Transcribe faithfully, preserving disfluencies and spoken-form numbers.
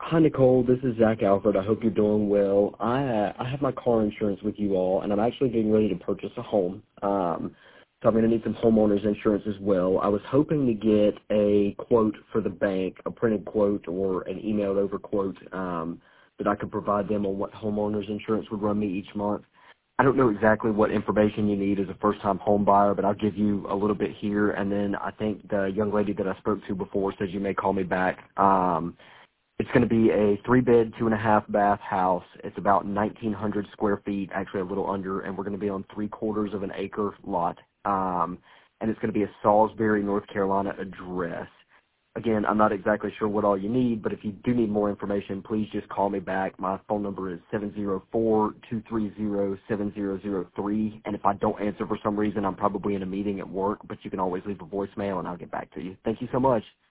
Hi, Nicole. This is Zach Alford. I hope you're doing well. I uh, I have my car insurance with you all, and I'm actually getting ready to purchase a home. Um, so I'm going to need some homeowners insurance as well. I was hoping to get a quote for the bank, a printed quote or an emailed over quote um, that I could provide them on what homeowners insurance would run me each month. I don't know exactly what information you need as a first-time home buyer, but I'll give you a little bit here, and then I think the young lady that I spoke to before says you may call me back. Um, It's going to be a three-bed, two-and-a-half-bath house. It's about nineteen hundred square feet, actually a little under, and we're going to be on three-quarters of an acre lot. Um, and it's going to be a Salisbury, North Carolina address. Again, I'm not exactly sure what all you need, but if you do need more information, please just call me back. My phone number is seven zero four, two three zero, seven zero zero three, and if I don't answer for some reason, I'm probably in a meeting at work, but you can always leave a voicemail, and I'll get back to you. Thank you so much.